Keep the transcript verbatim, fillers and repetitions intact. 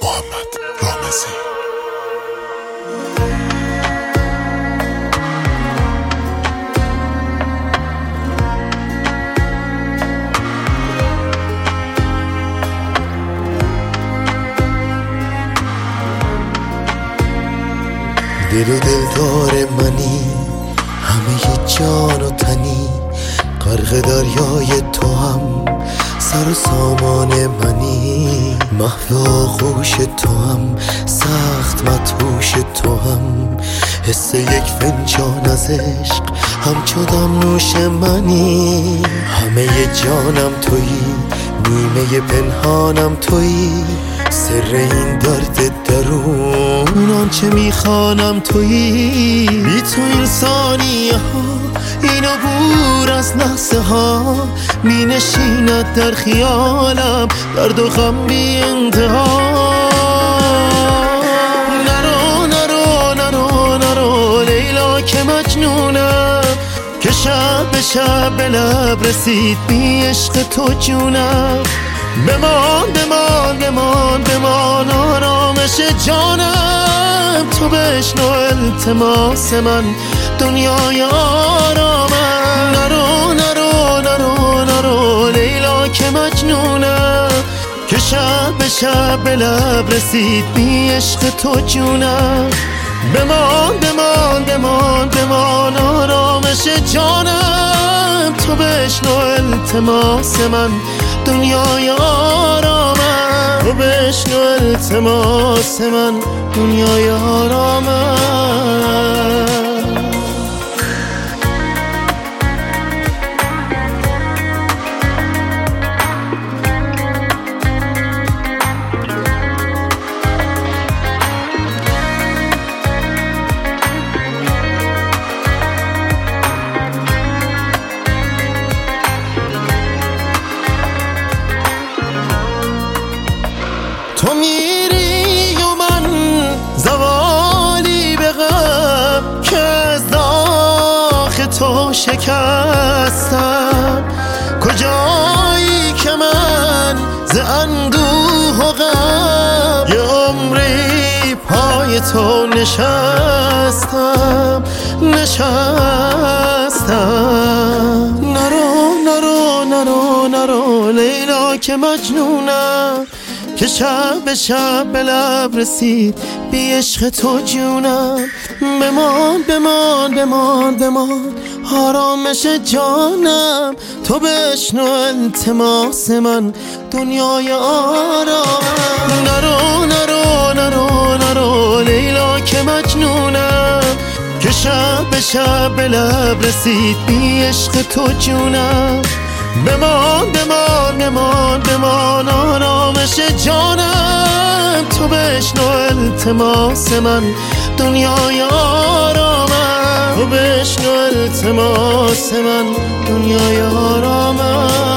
محمد رامزی. دل و دلدار منی، همه جان و تنی، غرق دریای تو هم سر و سامان منی، محو آغوش تو هم سخت مدهوش تو هم، حس یک فنجان از عشق همچو دم نوش منی، همه جانم تویی، نیمه پنهانم تویی، سر این درد درون آنچه میخوانم تویی، بی تو این ثانیه ها این عبور از لحظه ها می نشیند در خیالم، درد و غم بی انتها. نرو نرو نرو نرو لیلا که مجنونم، که شب به شب به لب رسید بی عشق تو جونم، بمان بمان بمان بمان آرامش جانم، تو بشنو التماس من دنیای آرامم. نرو نرو نرو نرو لیلا که مجنونم، که شب به شب به لب رسید بی عشق تو جونم، بمان بمان بمان بمان آرامش جانم، تو بشنو التماس من دنیای آرامم، تو بشنو التماس من دنیای آرامم. تو میری و من زوالی به غم، که از داغ تو شکستم، کجایی که من ز اندوه و غم یه عمری پای تو نشستم نشستم. نرو نرو نرو نرو لیلا که مجنونم، که شب به شب به لب رسید بی عشق تو جونم، بمان بمان بمان بمان آرامش جانم، تو بشنو التماس من دنیای آرامم. نرو نرو نرو نرو لیلا که مجنونم، که شب به شب به لب رسید بی عشق تو جونم، بمان بمان بمان بمان آرامش جانم، تو بشنو التماس من دنیای آرامم، تو بشنو التماس من دنیای آرامم.